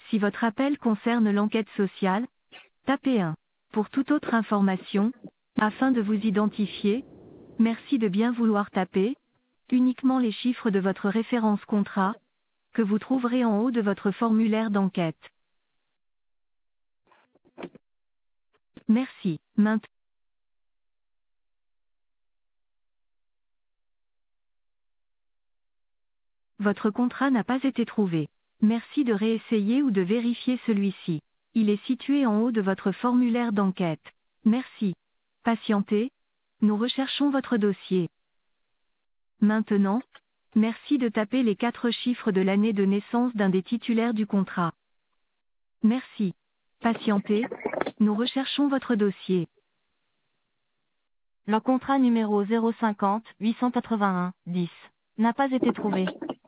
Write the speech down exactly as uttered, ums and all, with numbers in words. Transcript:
Si votre appel concerne l'enquête sociale, tapez un. Pour toute autre information, afin de vous identifier, merci de bien vouloir taper uniquement les chiffres de votre référence contrat, que vous trouverez en haut de votre formulaire d'enquête. Merci. Maintenant, votre contrat n'a pas été trouvé. Merci de réessayer ou de vérifier celui-ci. Il est situé en haut de votre formulaire d'enquête. Merci. Patientez. Nous recherchons votre dossier. Maintenant, merci de taper les quatre chiffres de l'année de naissance d'un des titulaires du contrat. Merci. Patientez. Nous recherchons votre dossier. Le contrat numéro zéro cinquante huit cent quatre-vingt-un dix n'a pas été trouvé.